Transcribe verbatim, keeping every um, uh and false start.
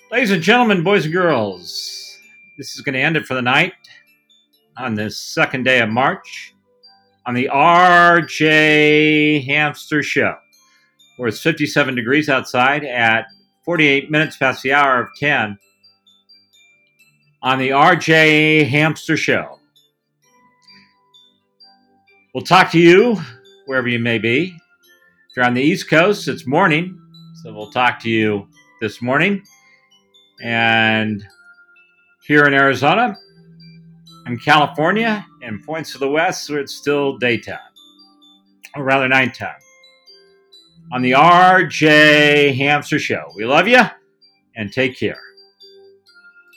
Ladies and gentlemen, boys and girls, this is going to end it for the night on this second day of March on the R J Hamster Show, where it's fifty-seven degrees outside at forty-eight minutes past the hour of ten on the R J Hamster Show. We'll talk to you wherever you may be. If you're on the East Coast, it's morning, so we'll talk to you this morning. And here in Arizona and California and points of the West where it's still daytime, or rather nighttime, on the R J Hamster Show. We love you and take care.